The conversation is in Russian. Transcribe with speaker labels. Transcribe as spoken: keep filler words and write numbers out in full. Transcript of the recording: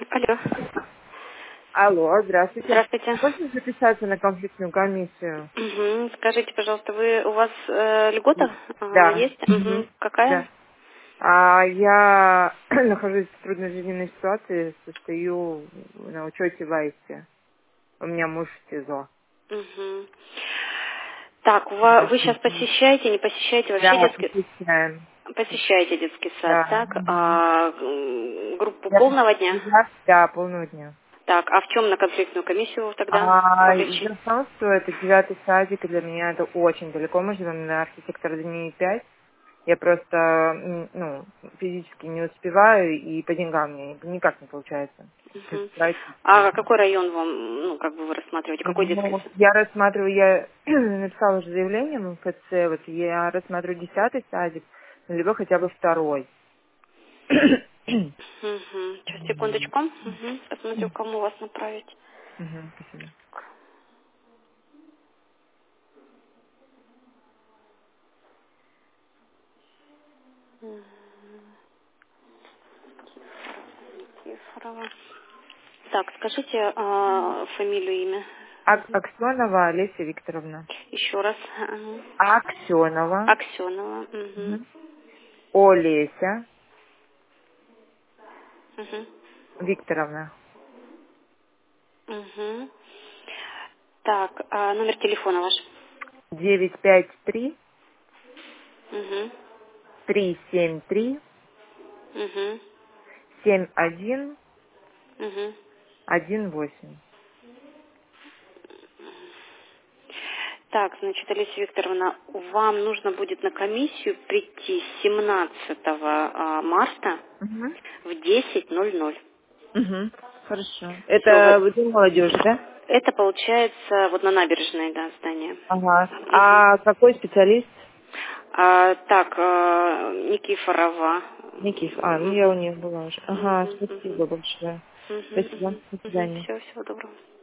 Speaker 1: Алло.
Speaker 2: Алло, здравствуйте.
Speaker 1: Здравствуйте.
Speaker 2: Можно записаться на конфликтную комиссию?
Speaker 1: Угу. Скажите, пожалуйста, вы у вас э, льгота э,
Speaker 2: Да.
Speaker 1: есть? Угу.
Speaker 2: Мгм.
Speaker 1: Какая?
Speaker 2: Да. А я нахожусь в трудной жизненной ситуации, состою на учете в АИСе. У меня муж в СИЗО.
Speaker 1: Угу. Так, у ва- вы сейчас посещаете, не посещаете вообще
Speaker 2: Да,
Speaker 1: детский...
Speaker 2: посещаем.
Speaker 1: Посещаете детский сад,
Speaker 2: Да.
Speaker 1: так?
Speaker 2: Мгм.
Speaker 1: А, м, группу
Speaker 2: Я
Speaker 1: полного дня?
Speaker 2: посещаю, да, полного дня.
Speaker 1: Так, а в чем на конфликтную комиссию вы тогда
Speaker 2: А
Speaker 1: вовлечены?
Speaker 2: дело в том, что это девятый садик, и для меня это очень далеко. Мы живем на архитектора линии пять. Я просто, м, ну, физически не успеваю, и по деньгам мне никак не получается. То есть
Speaker 1: Мгм.
Speaker 2: практически.
Speaker 1: А какой район вам, ну, как бы вы рассматриваете? Какой детский
Speaker 2: Ну,
Speaker 1: сад?
Speaker 2: я рассматриваю, я написала уже заявление в МФЦ, вот я рассматриваю десятый садик, ну, либо хотя бы второй.
Speaker 1: Угу. Сейчас, секундочку. Угу. Посмотрю, кому вас направить.
Speaker 2: Мгм, спасибо.
Speaker 1: Ефрова. Так, скажите а, фамилию, имя.
Speaker 2: Ак- Аксенова Олеся Викторовна.
Speaker 1: Еще раз. Ага.
Speaker 2: Аксенова
Speaker 1: Аксенова. Угу.
Speaker 2: мгм, Олеся
Speaker 1: Угу.
Speaker 2: Викторовна.
Speaker 1: Угу. Так, а номер телефона ваш?
Speaker 2: девять пять три
Speaker 1: Угу.
Speaker 2: три семь три
Speaker 1: Угу.
Speaker 2: семь один
Speaker 1: Угу.
Speaker 2: один восемь.
Speaker 1: Так, значит, Олеся Викторовна, вам нужно будет на комиссию прийти семнадцатого а, марта
Speaker 2: Мгм.
Speaker 1: в десять ноль ноль.
Speaker 2: Мгм. Хорошо.
Speaker 1: Все,
Speaker 2: Это Дом молодежи, да?
Speaker 1: это получается вот на набережной, да, здание.
Speaker 2: Ага.
Speaker 1: Мгм.
Speaker 2: А какой специалист?
Speaker 1: А, так, а, Никифорова.
Speaker 2: Никиф. А, ну я у
Speaker 1: Мгм.
Speaker 2: них была уже. Ага,
Speaker 1: Мгм, мгм.
Speaker 2: спасибо большое.
Speaker 1: Мгм,
Speaker 2: Спасибо.
Speaker 1: мгм,
Speaker 2: До
Speaker 1: мгм.
Speaker 2: свидания.
Speaker 1: Всё, всего доброго.